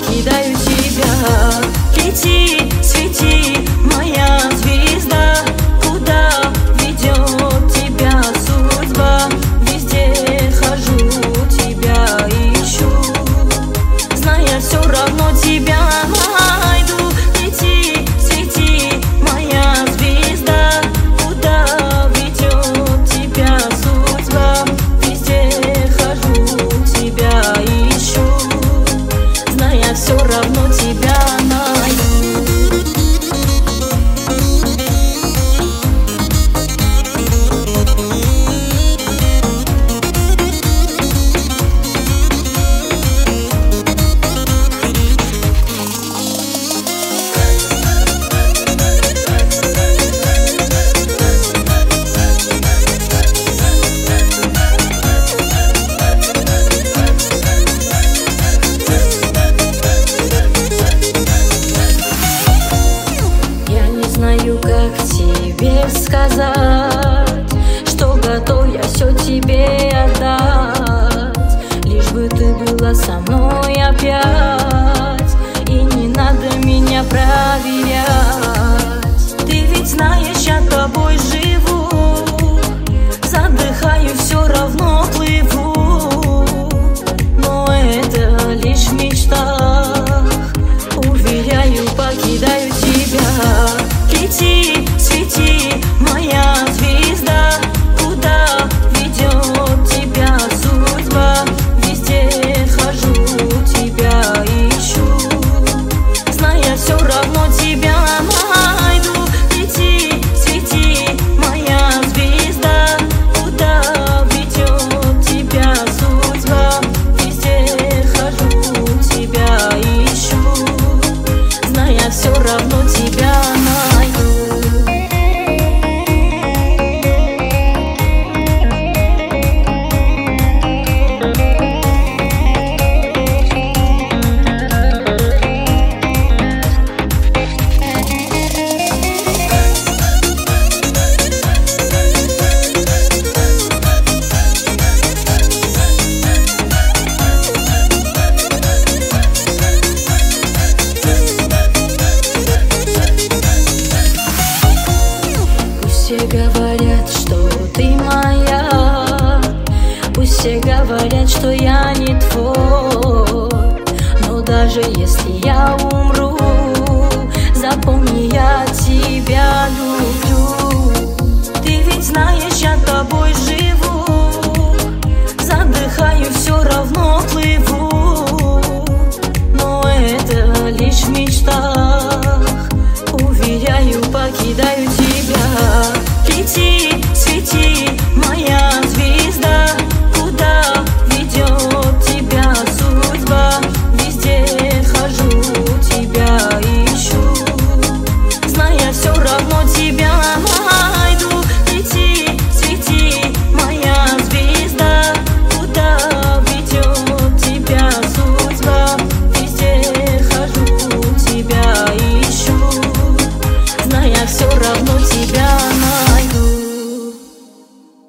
покидаю тебя. Лети, свети, моя звезда, куда ведет тебя судьба. Везде хожу, тебя ищу, зная, все равно тебя найду. Лети, свети, моя звезда, куда ведет тебя судьба. Везде хожу, тебя ищу, зная, все равно тебя найду. Знаю, как тебе сказать, что готов я все тебе отдать, лишь бы ты была со мной опять, и не надо меня проверять. Ты ведь знаешь, я тобой живу, задыхаю, все равно плыву, но это лишь в мечтах, уверяю, покидаю тебя. Лети, свети, моя звезда, куда ведет тебя судьба. Везде хожу, тебя ищу, зная, все равно тебя найду. Лети, свети, моя звезда, куда ведет тебя судьба. Везде хожу, тебя ищу, зная, все равно тебя найду. Все говорят, что ты моя, пусть все говорят, что я не твой, но даже если я умру, запомни, я тебя люблю. Ты ведь знаешь, я тобой живу,